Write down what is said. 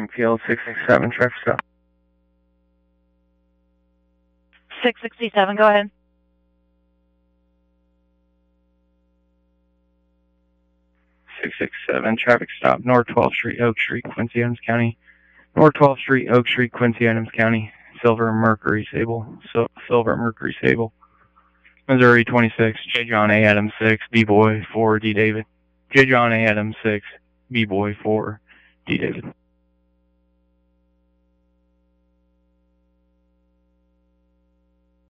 Springfield 667, traffic stop. 667, go ahead. Traffic stop, North 12th Street, Oak Street, Quincy, Adams County. North 12th Street, Oak Street, Quincy, Adams County. Silver Mercury Sable. Silver Mercury Sable. Missouri 26, J. John A. Adams 6, B-Boy 4, D. David. J. John A. Adams 6, B-Boy 4, D. David.